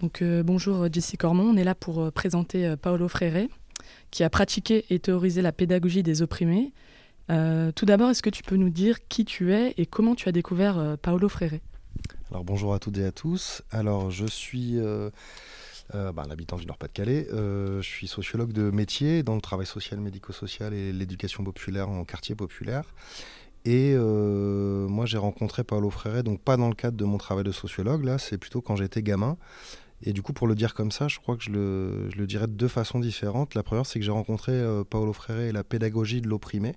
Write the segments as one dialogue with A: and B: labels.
A: Bonjour Jessie Cormon, on est là pour présenter Paulo Freire, qui a pratiqué et théorisé la pédagogie des opprimés. Tout d'abord, est-ce que tu peux nous dire qui tu es et comment tu as découvert Paulo Freire?
B: Alors bonjour à toutes et à tous. Alors je suis un habitant du Nord-Pas-de-Calais. Je suis sociologue de métier dans le travail social, médico-social et l'éducation populaire en quartier populaire. Et moi j'ai rencontré Paulo Freire, donc pas dans le cadre de mon travail de sociologue, là c'est plutôt quand j'étais gamin. Et du coup pour le dire comme ça, je crois que je le dirais de deux façons différentes. La première c'est que j'ai rencontré Paulo Freire et la pédagogie de l'opprimé.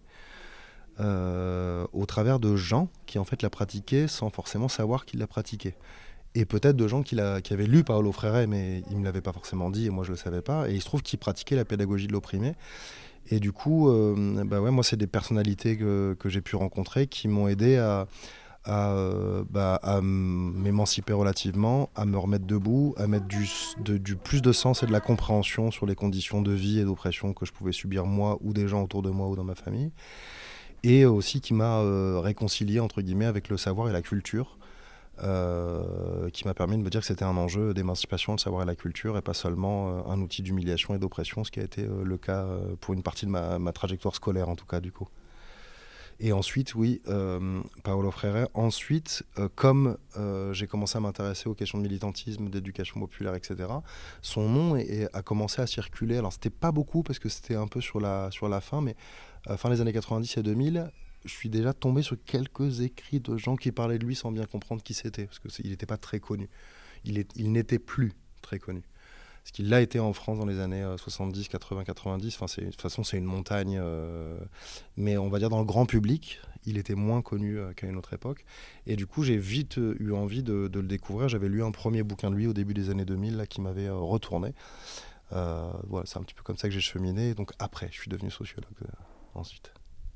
B: Au travers de gens qui en fait la pratiquaient sans forcément savoir qu'ils la pratiquaient. Et peut-être de gens qui avaient lu Paulo Freire, mais ils ne me l'avaient pas forcément dit et moi je ne le savais pas. Et il se trouve qu'ils pratiquaient la pédagogie de l'opprimé. Et du coup, moi c'est des personnalités que j'ai pu rencontrer qui m'ont aidé à m'émanciper relativement, à me remettre debout, à mettre du plus de sens et de la compréhension sur les conditions de vie et d'oppression que je pouvais subir moi ou des gens autour de moi ou dans ma famille. Et aussi qui m'a réconcilié entre guillemets avec le savoir et la culture, qui m'a permis de me dire que c'était un enjeu d'émancipation, le savoir et la culture, et pas seulement un outil d'humiliation et d'oppression, ce qui a été le cas pour une partie de ma trajectoire scolaire en tout cas du coup. Et ensuite, oui, Paulo Freire. Ensuite, comme j'ai commencé à m'intéresser aux questions de militantisme, d'éducation populaire, etc., son nom a commencé à circuler. Alors, c'était pas beaucoup parce que c'était un peu sur la fin, mais fin des années 90 et 2000, je suis déjà tombé sur quelques écrits de gens qui parlaient de lui sans bien comprendre qui c'était, parce qu'il n'était pas très connu. Il n'était plus très connu. Parce qu'il l'a été en France dans les années 70, 80, 90. Enfin, de toute façon, c'est une montagne. Mais on va dire dans le grand public, il était moins connu qu'à une autre époque. Et du coup, j'ai vite eu envie de le découvrir. J'avais lu un premier bouquin de lui au début des années 2000 là, qui m'avait retourné. Voilà, c'est un petit peu comme ça que j'ai cheminé. Donc après, je suis devenu sociologue ensuite.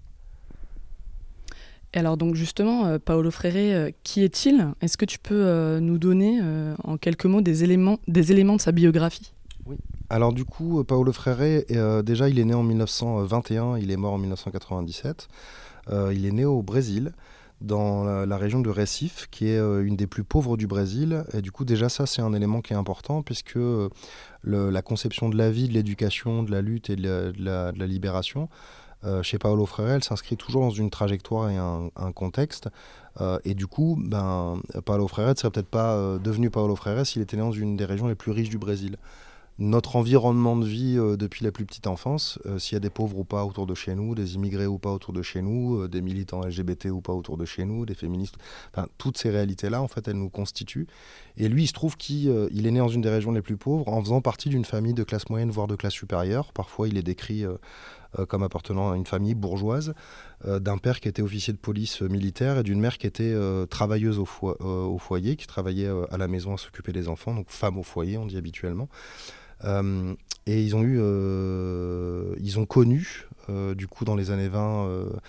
A: Et alors donc justement, Paulo Freire, qui est-il? Est-ce que tu peux nous donner en quelques mots des éléments de sa biographie?
B: Oui. Alors du coup, Paulo Freire, déjà il est né en 1921, il est mort en 1997. Il est né au Brésil, dans la région de Recife, qui est une des plus pauvres du Brésil. Et du coup, déjà ça, c'est un élément qui est important, puisque la conception de la vie, de l'éducation, de la lutte et de la libération, chez Paulo Freire, elle s'inscrit toujours dans une trajectoire et un contexte. Et du coup, Paulo Freire ne serait peut-être pas devenu Paulo Freire s'il était né dans une des régions les plus riches du Brésil. Notre environnement de vie depuis la plus petite enfance, s'il y a des pauvres ou pas autour de chez nous, des immigrés ou pas autour de chez nous, des militants LGBT ou pas autour de chez nous, des féministes, toutes ces réalités-là, en fait, elles nous constituent. Et lui, il se trouve qu'il est né dans une des régions les plus pauvres en faisant partie d'une famille de classe moyenne, voire de classe supérieure. Parfois, il est décrit comme appartenant à une famille bourgeoise, d'un père qui était officier de police militaire et d'une mère qui était travailleuse au foyer, qui travaillait à la maison à s'occuper des enfants, donc femme au foyer, on dit habituellement. Et ils ont connu, du coup, dans les années 20,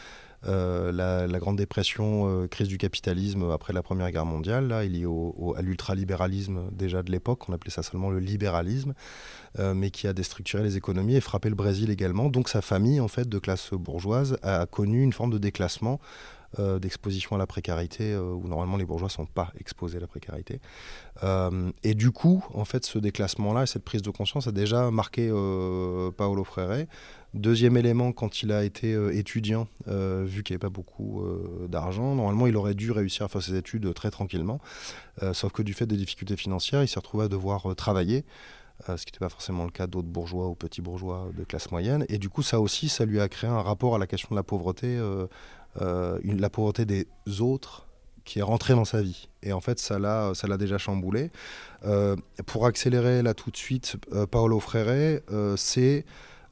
B: la Grande Dépression, crise du capitalisme après la Première Guerre mondiale, là, liée à l'ultralibéralisme déjà de l'époque, on appelait ça seulement le libéralisme, mais qui a déstructuré les économies et frappé le Brésil également. Donc sa famille, en fait, de classe bourgeoise, a connu une forme de déclassement, d'exposition à la précarité, où normalement les bourgeois ne sont pas exposés à la précarité. Et du coup, en fait, ce déclassement-là et cette prise de conscience a déjà marqué Paulo Freire. Deuxième élément, quand il a été étudiant, vu qu'il n'y avait pas beaucoup d'argent, normalement il aurait dû réussir à faire ses études très tranquillement, sauf que du fait des difficultés financières, il s'est retrouvé à devoir travailler, ce qui n'était pas forcément le cas d'autres bourgeois ou petits bourgeois de classe moyenne. Et du coup, ça aussi, ça lui a créé un rapport à la question de la pauvreté, la pauvreté des autres, qui est rentrée dans sa vie. Et en fait, ça l'a déjà chamboulé. Pour accélérer là tout de suite, Paulo Freire, c'est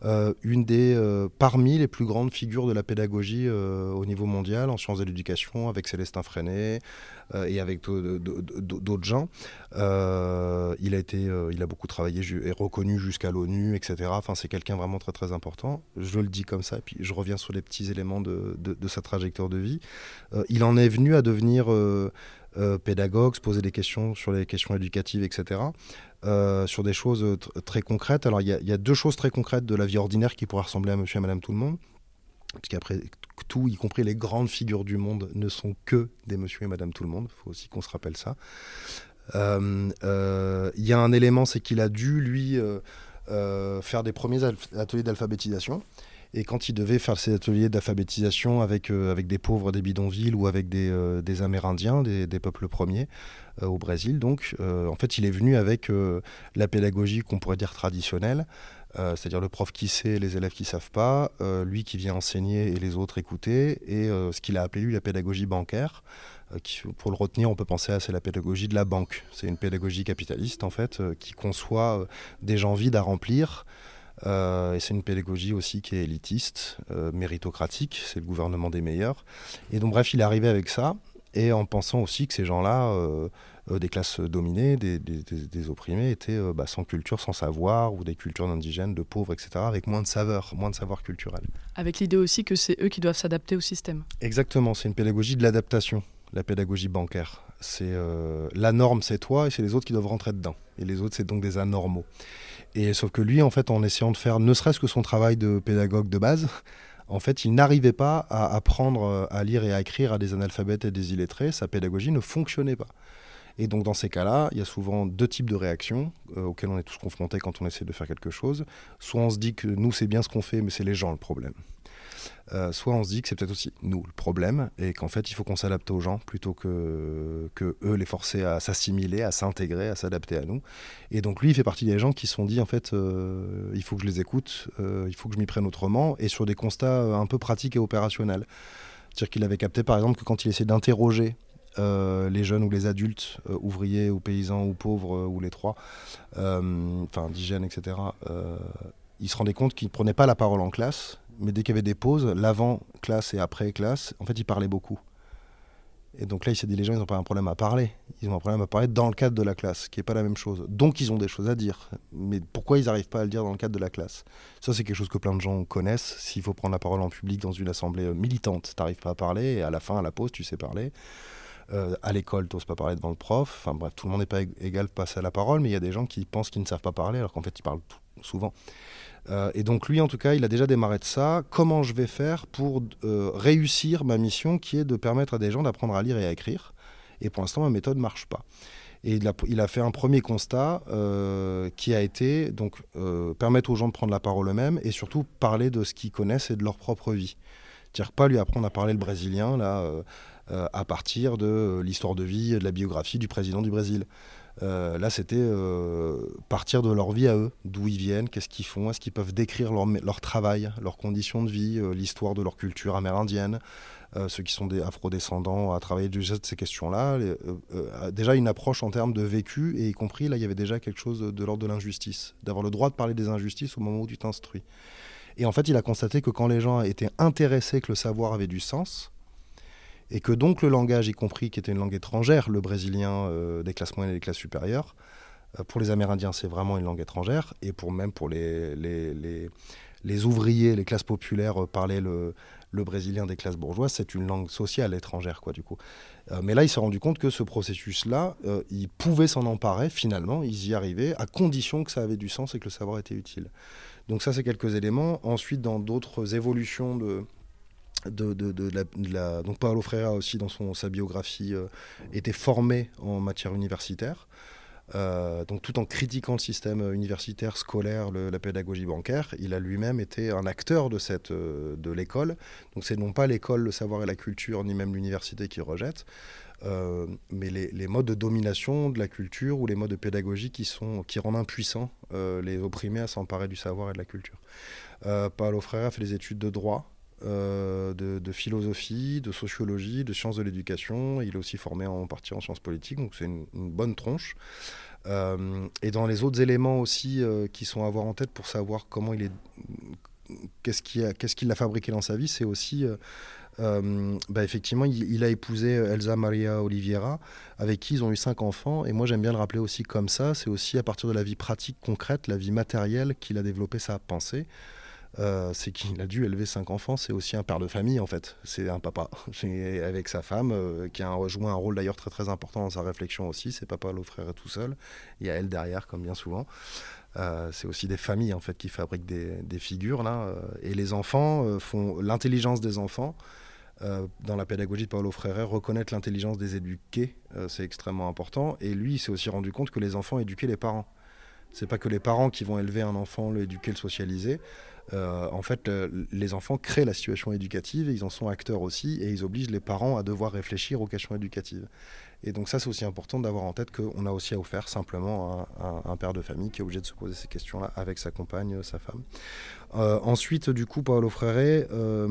B: parmi les plus grandes figures de la pédagogie au niveau mondial en sciences de l'éducation, avec Célestin Freinet et avec d'autres gens. Il a beaucoup travaillé et reconnu jusqu'à l'ONU, etc. Enfin, c'est quelqu'un vraiment très très important. Je le dis comme ça, et puis je reviens sur les petits éléments de sa trajectoire de vie. Il en est venu à devenir pédagogue, se poser des questions sur les questions éducatives, etc. Sur des choses très concrètes. Alors, il y a deux choses très concrètes de la vie ordinaire qui pourraient ressembler à Monsieur et Madame Tout-le-Monde, puisqu'après tout, y compris les grandes figures du monde, ne sont que des Monsieur et Madame Tout-le-Monde. Il faut aussi qu'on se rappelle ça. Il y a un élément, c'est qu'il a dû, lui, faire des premiers ateliers d'alphabétisation. Et quand il devait faire ces ateliers d'alphabétisation avec des pauvres des bidonvilles ou avec des Amérindiens, des peuples premiers au Brésil, donc, en fait, il est venu avec la pédagogie qu'on pourrait dire traditionnelle, c'est-à-dire le prof qui sait, les élèves qui ne savent pas, lui qui vient enseigner et les autres écouter, et ce qu'il a appelé lui la pédagogie bancaire. Pour le retenir, on peut penser à c'est la pédagogie de la banque. C'est une pédagogie capitaliste en fait, qui conçoit des gens vides à remplir. Et c'est une pédagogie aussi qui est élitiste, méritocratique, c'est le gouvernement des meilleurs. Et donc bref, il est arrivé avec ça, et en pensant aussi que ces gens-là, des classes dominées, des opprimés, étaient sans culture, sans savoir, ou des cultures d'indigènes, de pauvres, etc., avec moins de savoir culturel.
A: Avec l'idée aussi que c'est eux qui doivent s'adapter au système.
B: Exactement, c'est une pédagogie de l'adaptation, la pédagogie bancaire. C'est la norme, c'est toi, et c'est les autres qui doivent rentrer dedans. Et les autres, c'est donc des anormaux. Et sauf que lui, en fait, en essayant de faire ne serait-ce que son travail de pédagogue de base, en fait, il n'arrivait pas à apprendre à lire et à écrire à des analphabètes et des illettrés. Sa pédagogie ne fonctionnait pas. Et donc, dans ces cas-là, il y a souvent deux types de réactions auxquelles on est tous confrontés quand on essaie de faire quelque chose. Soit on se dit que nous, c'est bien ce qu'on fait, mais c'est les gens le problème. Soit on se dit que c'est peut-être aussi nous le problème et qu'en fait il faut qu'on s'adapte aux gens plutôt que eux les forcer à s'assimiler, à s'intégrer, à s'adapter à nous. Et donc lui il fait partie des gens qui se sont dit en fait il faut que je les écoute, il faut que je m'y prenne autrement et sur des constats un peu pratiques et opérationnels. C'est-à-dire qu'il avait capté par exemple que quand il essayait d'interroger les jeunes ou les adultes, ouvriers ou paysans ou pauvres ou les trois, indigènes, etc., il se rendait compte qu'il ne prenait pas la parole en classe, mais dès qu'il y avait des pauses, l'avant-classe et après-classe, en fait, il parlait beaucoup. Et donc là, il s'est dit, les gens, ils n'ont pas un problème à parler. Ils ont un problème à parler dans le cadre de la classe, qui n'est pas la même chose. Donc, ils ont des choses à dire. Mais pourquoi ils n'arrivent pas à le dire dans le cadre de la classe ? Ça, c'est quelque chose que plein de gens connaissent. S'il faut prendre la parole en public dans une assemblée militante, tu n'arrives pas à parler, et à la fin, à la pause, tu sais parler. À l'école, tu n'oses pas parler devant le prof. Enfin bref, tout le monde n'est pas égal de passer à la parole, mais il y a des gens qui pensent qu'ils ne savent pas parler, alors qu'en fait, ils parlent souvent. Et donc lui, en tout cas, il a déjà démarré de ça. Comment je vais faire pour réussir ma mission qui est de permettre à des gens d'apprendre à lire et à écrire ? Et pour l'instant, ma méthode ne marche pas. Et il a fait un premier constat qui a été donc, permettre aux gens de prendre la parole eux-mêmes et surtout parler de ce qu'ils connaissent et de leur propre vie. C'est-à-dire pas lui apprendre à parler le brésilien là, à partir de l'histoire de vie, de la biographie du président du Brésil. Là, c'était partir de leur vie à eux, d'où ils viennent, qu'est-ce qu'ils font, est-ce qu'ils peuvent décrire leur travail, leurs conditions de vie, l'histoire de leur culture amérindienne, ceux qui sont des afrodescendants à travailler de ces questions-là. Déjà une approche en termes de vécu, et y compris, là, il y avait déjà quelque chose de l'ordre de l'injustice, d'avoir le droit de parler des injustices au moment où tu t'instruis. Et en fait, il a constaté que quand les gens étaient intéressés, que le savoir avait du sens, et que donc le langage, y compris qui était une langue étrangère, le brésilien des classes moyennes et des classes supérieures, pour les Amérindiens, c'est vraiment une langue étrangère, et même pour les ouvriers, les classes populaires, parler le brésilien des classes bourgeoises, c'est une langue sociale étrangère, quoi, du coup. Mais là, il s'est rendu compte que ce processus-là, il pouvait s'en emparer, finalement, ils y arrivaient, à condition que ça avait du sens et que le savoir était utile. Donc ça, c'est quelques éléments. Ensuite, dans d'autres évolutions donc Paulo Freire aussi dans sa biographie était formé en matière universitaire, donc tout en critiquant le système universitaire, scolaire, la pédagogie bancaire, il a lui-même été un acteur de l'école. Donc c'est non pas l'école, le savoir et la culture, ni même l'université qui rejette, mais les modes de domination de la culture ou les modes de pédagogie qui rendent impuissants les opprimés à s'emparer du savoir et de la culture. Paulo Freire a fait des études de droit, de philosophie, de sociologie, de sciences de l'éducation. Il est aussi formé en partie en sciences politiques, donc c'est une bonne tronche. Et dans les autres éléments aussi qui sont à avoir en tête pour savoir comment qu'est-ce qu'il a fabriqué dans sa vie, c'est aussi effectivement il a épousé Elsa Maria Oliveira, avec qui ils ont eu 5 enfants, et moi j'aime bien le rappeler aussi comme ça. C'est aussi à partir de la vie pratique concrète, la vie matérielle, qu'il a développé sa pensée. C'est qu'il a dû élever 5 enfants. C'est aussi un père de famille en fait, c'est un papa avec sa femme qui a joué un rôle d'ailleurs très très important dans sa réflexion aussi. C'est pas Paulo Freire tout seul, il y a elle derrière comme bien souvent. C'est aussi des familles en fait qui fabriquent des figures là, et les enfants font l'intelligence des enfants. dans la pédagogie de Paulo Freire, reconnaître l'intelligence des éduqués, c'est extrêmement important. Et lui, il s'est aussi rendu compte que les enfants éduquaient les parents. C'est pas que les parents qui vont élever un enfant, l'éduquer, le socialiser. En fait, les enfants créent la situation éducative, et ils en sont acteurs aussi, et ils obligent les parents à devoir réfléchir aux questions éducatives. Et donc ça, c'est aussi important d'avoir en tête qu'on a aussi à offrir simplement un père de famille qui est obligé de se poser ces questions-là avec sa compagne, sa femme. Ensuite, du coup, Paulo Freire,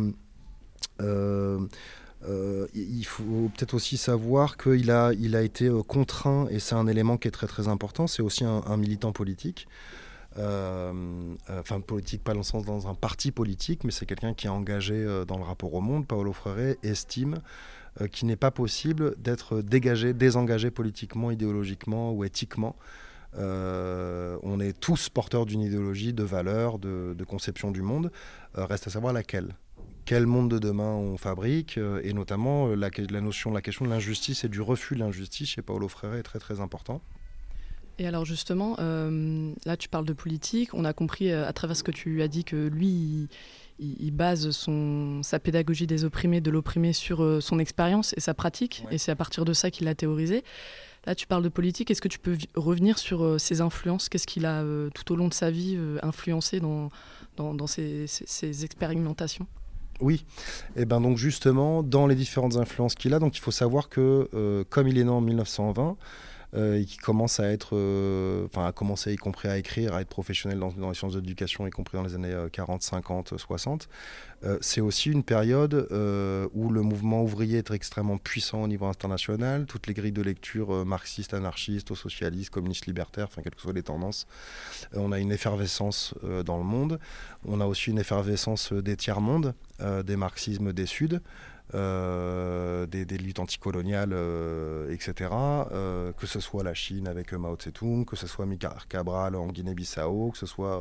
B: il faut peut-être aussi savoir qu'il a été contraint, et c'est un élément qui est très très important, c'est aussi un militant politique. Enfin, politique pas dans le sens dans un parti politique, mais c'est quelqu'un qui est engagé dans le rapport au monde. Paulo Freire estime qu'il n'est pas possible d'être désengagé politiquement, idéologiquement ou éthiquement. On est tous porteurs d'une idéologie, de valeurs, de conception du monde. Reste à savoir laquelle. Quel monde de demain on fabrique, et notamment la question de l'injustice et du refus de l'injustice chez Paulo Freire est très très important.
A: Et alors justement, là tu parles de politique, on a compris à travers ce que tu as dit que lui, il base sa pédagogie des opprimés, de l'opprimé sur son expérience et sa pratique, ouais. Et c'est à partir de ça qu'il l'a théorisé. Là tu parles de politique, est-ce que tu peux revenir sur ses influences? Qu'est-ce qu'il a tout au long de sa vie influencé dans ses expérimentations?
B: Oui, et ben donc justement, dans les différentes influences qu'il a, donc il faut savoir que comme il est né en 1920, et qui commence à être, a commencé y compris à écrire, à être professionnel dans les sciences de l'éducation, y compris dans les années 40, 50, 60. C'est aussi une période où le mouvement ouvrier est extrêmement puissant au niveau international. Toutes les grilles de lecture marxistes, anarchistes, socialistes, communistes, libertaires, enfin quelles que soient les tendances. On a une effervescence dans le monde. On a aussi une effervescence des tiers-mondes, des marxismes des Suds. Des luttes anticoloniales, etc. Que ce soit la Chine avec Mao Tse-tung, que ce soit Amilcar Cabral en Guinée-Bissau, que ce soit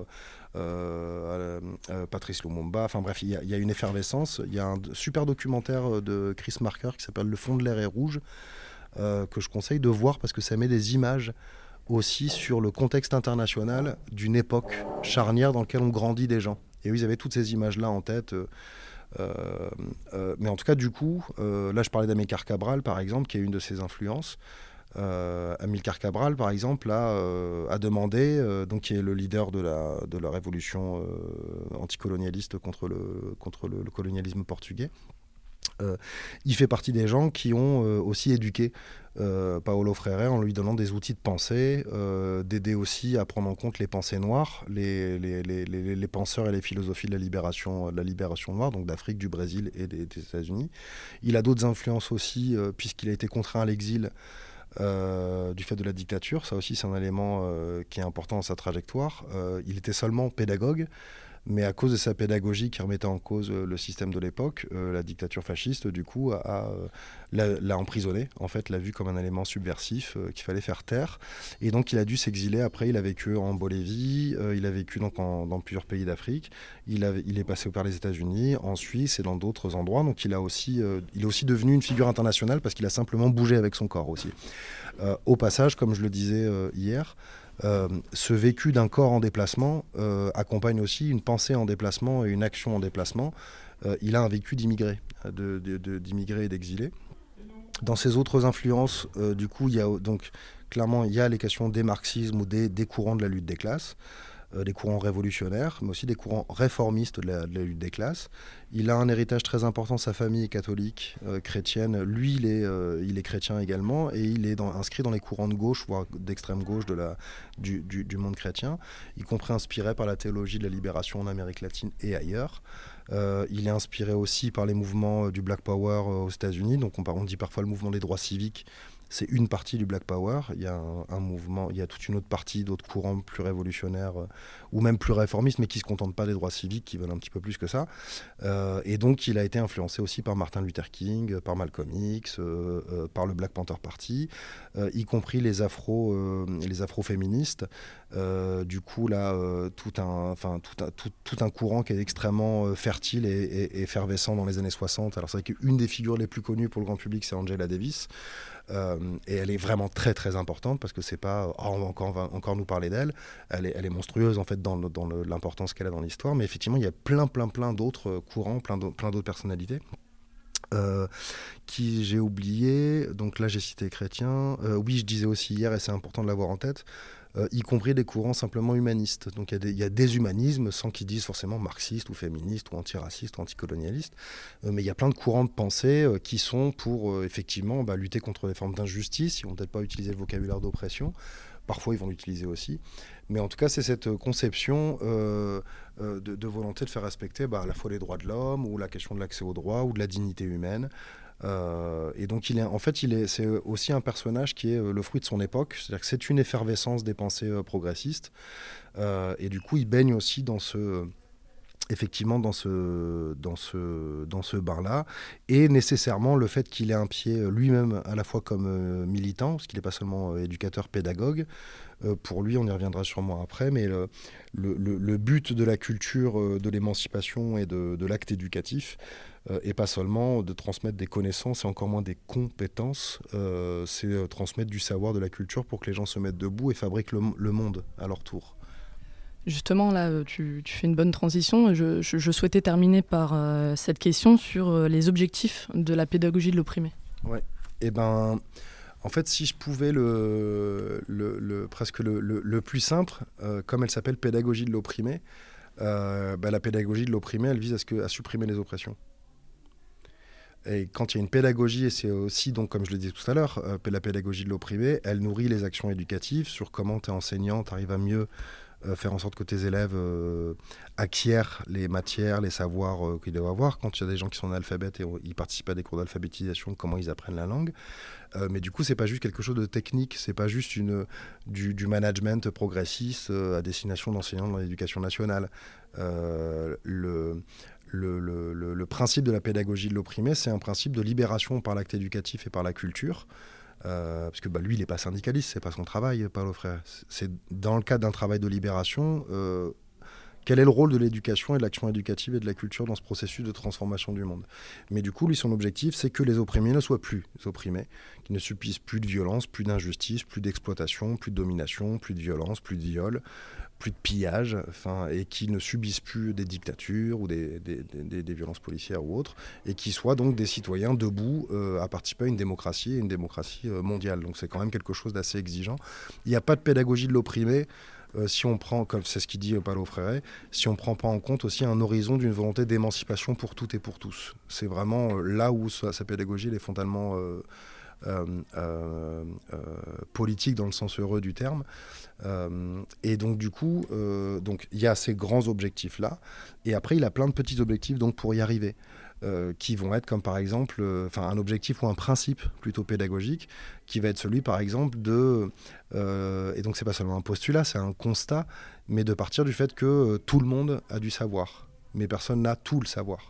B: Patrice Lumumba. Enfin bref, il y a une effervescence. Il y a un super documentaire de Chris Marker qui s'appelle Le fond de l'air est rouge, que je conseille de voir parce que ça met des images aussi sur le contexte international d'une époque charnière dans laquelle on grandit des gens. Et oui, ils avaient toutes ces images-là en tête. Mais en tout cas, du coup, là je parlais d'Amilcar Cabral, par exemple, qui est une de ses influences. Amilcar Cabral, par exemple, a demandé, donc qui est le leader de la révolution anticolonialiste contre le colonialisme portugais. Il fait partie des gens qui ont aussi éduqué Paulo Freire en lui donnant des outils de pensée, d'aider aussi à prendre en compte les pensées noires, les penseurs et les philosophies de la libération noire, donc d'Afrique, du Brésil et des États-Unis. Il a d'autres influences aussi, puisqu'il a été contraint à l'exil du fait de la dictature. Ça aussi, c'est un élément qui est important dans sa trajectoire. Il était seulement pédagogue, mais à cause de sa pédagogie qui remettait en cause le système de l'époque, la dictature fasciste, du coup, l'a emprisonné, en fait, l'a vu comme un élément subversif qu'il fallait faire taire. Et donc, il a dû s'exiler. Après, il a vécu en Bolivie, il a vécu donc dans plusieurs pays d'Afrique. Il est passé par les États-Unis, en Suisse et dans d'autres endroits. Donc, il est aussi devenu une figure internationale parce qu'il a simplement bougé avec son corps aussi. Au passage, comme je le disais hier, ce vécu d'un corps en déplacement accompagne aussi une pensée en déplacement et une action en déplacement. Il a un vécu d'immigré, d'immigré et d'exilé. Dans ses autres influences, du coup, clairement, il y a les questions des marxismes ou des courants de la lutte des classes, des courants révolutionnaires, mais aussi des courants réformistes de la lutte des classes. Il a un héritage très important, sa famille est catholique, chrétienne. Lui, il est chrétien également, et il est inscrit dans les courants de gauche, voire d'extrême gauche du monde chrétien, y compris inspiré par la théologie de la libération en Amérique latine et ailleurs. Il est inspiré aussi par les mouvements du Black Power aux États-Unis. Donc on dit parfois le mouvement des droits civiques. C'est une partie du Black Power. Il y a un mouvement, il y a toute une autre partie, d'autres courants plus révolutionnaires ou même plus réformistes, mais qui ne se contentent pas des droits civiques, qui veulent un petit peu plus que ça. Et donc, il a été influencé aussi par Martin Luther King, par Malcolm X, par le Black Panther Party, y compris les afro-féministes. Du coup, là, tout un courant qui est extrêmement fertile et effervescent dans les années 60. Alors, c'est vrai qu'une des figures les plus connues pour le grand public, c'est Angela Davis. Et elle est vraiment très très importante parce que c'est pas on va encore nous parler d'elle, elle est monstrueuse en fait dans l'importance qu'elle a dans l'histoire, mais effectivement il y a plein d'autres courants, plein d'autres personnalités. Qui j'ai oublié, donc là j'ai cité Chrétien, oui je disais aussi hier, et c'est important de l'avoir en tête, y compris des courants simplement humanistes. Donc il y a des humanismes sans qu'ils disent forcément marxistes ou féministes ou antiracistes ou anticolonialistes, mais il y a plein de courants de pensée qui sont pour effectivement lutter contre les formes d'injustice. Ils vont peut-être pas utiliser le vocabulaire d'oppression, parfois ils vont l'utiliser aussi, mais en tout cas c'est cette conception de volonté de faire respecter à la fois les droits de l'homme ou la question de l'accès aux droits ou de la dignité humaine. Et donc c'est aussi un personnage qui est le fruit de son époque, c'est-à-dire que c'est une effervescence des pensées progressistes, et du coup il baigne aussi dans ce bain-là, et nécessairement le fait qu'il ait un pied lui-même à la fois comme militant, parce qu'il n'est pas seulement éducateur, pédagogue, pour lui, on y reviendra sûrement après, mais le but de la culture, de l'émancipation et de l'acte éducatif, et pas seulement de transmettre des connaissances et encore moins des compétences, c'est transmettre du savoir, de la culture pour que les gens se mettent debout et fabriquent le monde à leur tour.
A: Justement, là, tu fais une bonne transition. Je souhaitais terminer par cette question sur les objectifs de la pédagogie de l'opprimé.
B: Ouais. Et en fait, si je pouvais presque le plus simple, comme elle s'appelle pédagogie de l'opprimé, la pédagogie de l'opprimé, elle vise à supprimer les oppressions. Et quand il y a une pédagogie, et c'est aussi, donc, comme je le disais tout à l'heure, la pédagogie de l'opprimé, elle nourrit les actions éducatives sur comment tu es enseignant, tu arrives à mieux faire en sorte que tes élèves acquièrent les matières, les savoirs qu'ils doivent avoir. Quand il y a des gens qui sont analphabètes et ils participent à des cours d'alphabétisation, comment ils apprennent la langue. Mais du coup, c'est pas juste quelque chose de technique, c'est pas juste du management progressiste à destination d'enseignants dans l'éducation nationale. Le principe de la pédagogie de l'opprimé, c'est un principe de libération par l'acte éducatif et par la culture. Parce que lui, il n'est pas syndicaliste, c'est pas son travail, Paulo Freire. C'est dans le cadre d'un travail de libération. Quel est le rôle de l'éducation et de l'action éducative et de la culture dans ce processus de transformation du monde? Mais du coup, lui, son objectif, c'est que les opprimés ne soient plus opprimés, qu'ils ne subissent plus de violence, plus d'injustice, plus d'exploitation, plus de domination, plus de violence, plus de viol, plus de pillage, et qui ne subissent plus des dictatures ou des violences policières ou autres, et qui soient donc des citoyens debout à participer à une démocratie mondiale. Donc c'est quand même quelque chose d'assez exigeant. Il n'y a pas de pédagogie de l'opprimé si on prend, comme c'est ce qu'il dit Paulo Freire, si on ne prend pas en compte aussi un horizon d'une volonté d'émancipation pour toutes et pour tous. C'est vraiment là où sa pédagogie elle est fondamentalement politique dans le sens heureux du terme. Et donc du coup, il y a ces grands objectifs-là, et après il a plein de petits objectifs donc, pour y arriver. Qui vont être comme par exemple un objectif ou un principe plutôt pédagogique qui va être celui par exemple et donc c'est pas seulement un postulat, c'est un constat, mais de partir du fait que tout le monde a du savoir, mais personne n'a tout le savoir.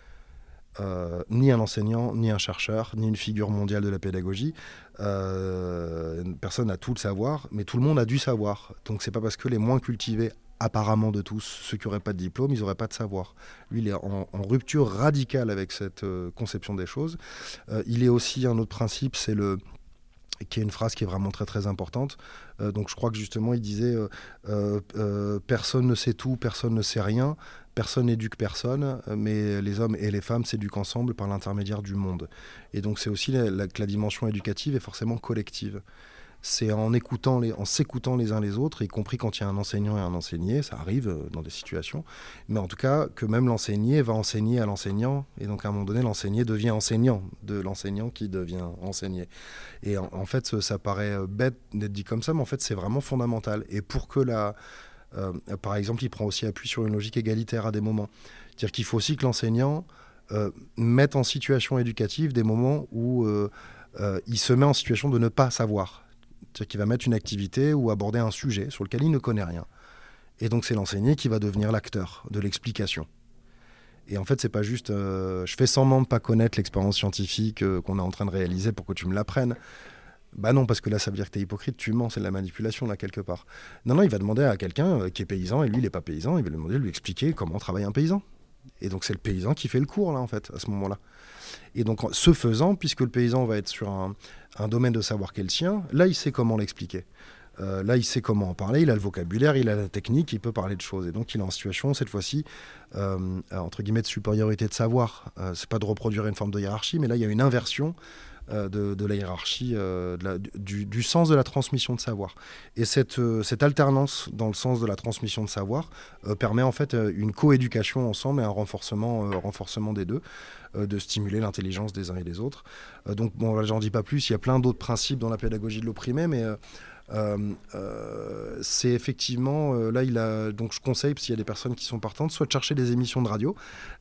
B: Ni un enseignant, ni un chercheur, ni une figure mondiale de la pédagogie. Personne n'a tout le savoir, mais tout le monde a du savoir. Donc c'est pas parce que les moins cultivés apparemment de tous, ceux qui n'auraient pas de diplôme, ils n'auraient pas de savoir. Lui, il est en rupture radicale avec cette conception des choses. Il est aussi un autre principe, qui est une phrase qui est vraiment très très importante. Donc je crois que justement il disait personne ne sait tout, personne ne sait rien, personne n'éduque personne, mais les hommes et les femmes s'éduquent ensemble par l'intermédiaire du monde. Et donc c'est aussi que la dimension éducative est forcément collective. C'est en s'écoutant les uns les autres, y compris quand il y a un enseignant et un enseigné, ça arrive dans des situations, mais en tout cas que même l'enseigné va enseigner à l'enseignant, et donc à un moment donné l'enseigné devient enseignant, de l'enseignant qui devient enseigné. Et en fait ça paraît bête d'être dit comme ça, mais en fait c'est vraiment fondamental. Et pour que par exemple il prend aussi appui sur une logique égalitaire à des moments. C'est-à-dire qu'il faut aussi que l'enseignant mette en situation éducative des moments où il se met en situation de ne pas savoir. C'est-à-dire qu'il va mettre une activité ou aborder un sujet sur lequel il ne connaît rien. Et donc c'est l'enseigné qui va devenir l'acteur de l'explication. Et en fait, c'est pas juste je fais semblant de ne pas connaître l'expérience scientifique qu'on est en train de réaliser pour que tu me l'apprennes. Bah non, parce que là, ça veut dire que tu es hypocrite, tu mens, c'est de la manipulation là quelque part. Non, il va demander à quelqu'un qui est paysan, et lui, il n'est pas paysan, il va lui demander de lui expliquer comment travaille un paysan. Et donc c'est le paysan qui fait le cours là, en fait, à ce moment-là. Et donc, ce faisant, puisque le paysan va être sur un domaine de savoir qui est le sien, là, il sait comment l'expliquer. Là, il sait comment en parler, il a le vocabulaire, il a la technique, il peut parler de choses. Et donc, il est en situation, cette fois-ci, entre guillemets, de supériorité de savoir. C'est pas de reproduire une forme de hiérarchie, mais là, il y a une inversion de la hiérarchie, du sens de la transmission de savoir. Et cette alternance dans le sens de la transmission de savoir permet en fait une coéducation ensemble et un renforcement des deux, de stimuler l'intelligence des uns et des autres. Donc bon, j'en dis pas plus, il y a plein d'autres principes dans la pédagogie de l'opprimé, mais c'est effectivement donc je conseille, s'il y a des personnes qui sont partantes, soit de chercher des émissions de radio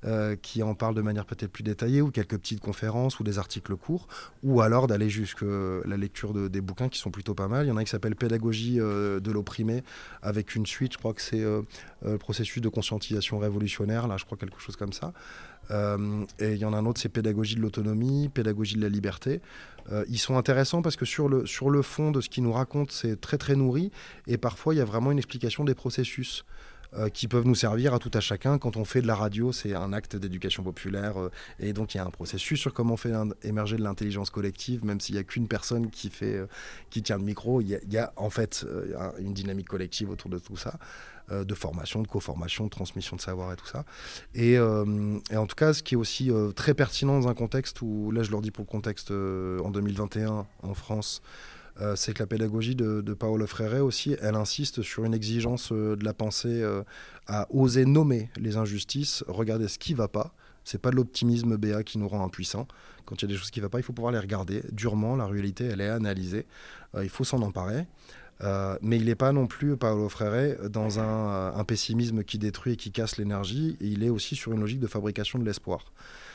B: qui en parlent de manière peut-être plus détaillée, ou quelques petites conférences ou des articles courts, ou alors d'aller jusqu'à la lecture des bouquins qui sont plutôt pas mal. Il y en a un qui s'appelle Pédagogie de l'opprimé, avec une suite, je crois que c'est le processus de conscientisation révolutionnaire, là je crois quelque chose comme ça. Et il y en a un autre, c'est Pédagogie de l'autonomie, Pédagogie de la liberté. Ils sont intéressants parce que sur le fond de ce qu'ils nous racontent, c'est très très nourri, et parfois il y a vraiment une explication des processus qui peuvent nous servir à tout à chacun. Quand on fait de la radio, c'est un acte d'éducation populaire, et donc il y a un processus sur comment on fait émerger de l'intelligence collective, même s'il n'y a qu'une personne qui tient le micro. Il y a en fait une dynamique collective autour de tout ça, de formation, de co-formation, de transmission de savoir et tout ça. Et en tout cas, ce qui est aussi très pertinent dans un contexte où, là je leur dis pour le contexte en 2021 en France, c'est que la pédagogie de Paulo Freire aussi, elle insiste sur une exigence de la pensée à oser nommer les injustices, regarder ce qui ne va pas. C'est pas de l'optimisme béat qui nous rend impuissants. Quand il y a des choses qui ne vont pas, il faut pouvoir les regarder durement. La réalité, elle est analysée. Il faut s'en emparer. Mais il n'est pas non plus, Paulo Freire, dans un pessimisme qui détruit et qui casse l'énergie. Et il est aussi sur une logique de fabrication de l'espoir.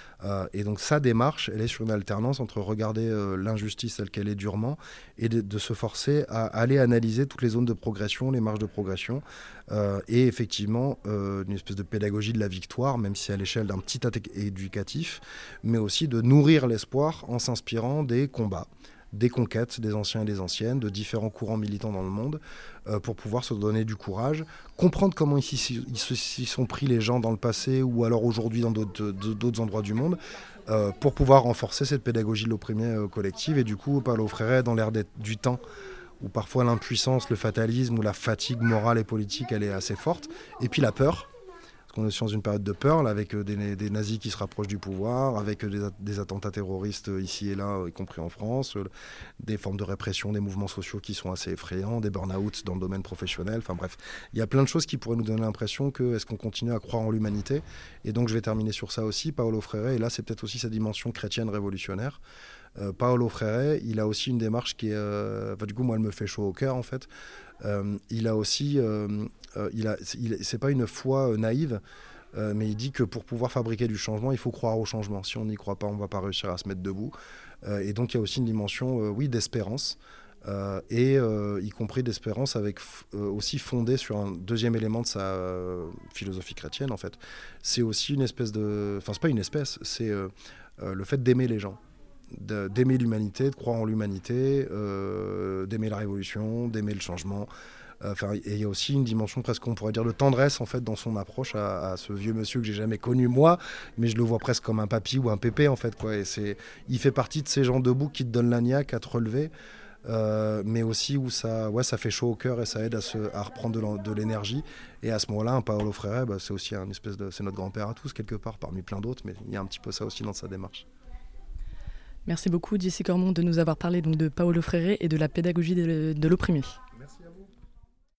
B: Et donc sa démarche, elle est sur une alternance entre regarder l'injustice telle qu'elle est durement, et de se forcer à aller analyser toutes les zones de progression, les marges de progression, et effectivement une espèce de pédagogie de la victoire, même si à l'échelle d'un petit acte éducatif, mais aussi de nourrir l'espoir en s'inspirant des combats, des conquêtes des anciens et des anciennes, de différents courants militants dans le monde, pour pouvoir se donner du courage, comprendre comment ils s'y sont pris les gens dans le passé, ou alors aujourd'hui dans d'autres endroits du monde, pour pouvoir renforcer cette pédagogie de l'opprimé collective. Et du coup, Paulo Freire, dans l'ère du temps, où parfois l'impuissance, le fatalisme ou la fatigue morale et politique, elle est assez forte, et puis la peur. On est dans une période de peur, là, avec des nazis qui se rapprochent du pouvoir, avec des attentats terroristes ici et là, y compris en France, des formes de répression, des mouvements sociaux qui sont assez effrayants, des burn-out dans le domaine professionnel. Enfin bref, il y a plein de choses qui pourraient nous donner l'impression que est-ce qu'on continue à croire en l'humanité. Et donc je vais terminer sur ça aussi. Paulo Freire, et là c'est peut-être aussi sa dimension chrétienne révolutionnaire. Paulo Freire, il a aussi une démarche qui est... du coup, moi, elle me fait chaud au cœur, en fait. Il a aussi... c'est pas une foi naïve, mais il dit que pour pouvoir fabriquer du changement, il faut croire au changement. Si on n'y croit pas, on ne va pas réussir à se mettre debout. Et donc, il y a aussi une dimension, oui, d'espérance, y compris d'espérance avec aussi fondée sur un deuxième élément de sa philosophie chrétienne, en fait. C'est aussi une espèce de... Enfin, c'est pas une espèce, c'est le fait d'aimer les gens. D'aimer l'humanité, de croire en l'humanité, d'aimer la révolution, d'aimer le changement. Et il y a aussi une dimension presque, on pourrait dire, de tendresse en fait dans son approche à ce vieux monsieur que j'ai jamais connu moi, mais je le vois presque comme un papy ou un pépé en fait, quoi. Et il fait partie de ces gens debout qui te donnent la niaque à te relever, mais aussi où ça fait chaud au cœur et ça aide à reprendre de l'énergie. Et à ce moment-là, un Paulo Freire, c'est aussi c'est notre grand-père à tous quelque part, parmi plein d'autres, mais il y a un petit peu ça aussi dans sa démarche.
A: Merci beaucoup, Jessie Cormon, de nous avoir parlé donc de Paulo Freire et de la pédagogie de l'opprimé.
B: Merci à vous.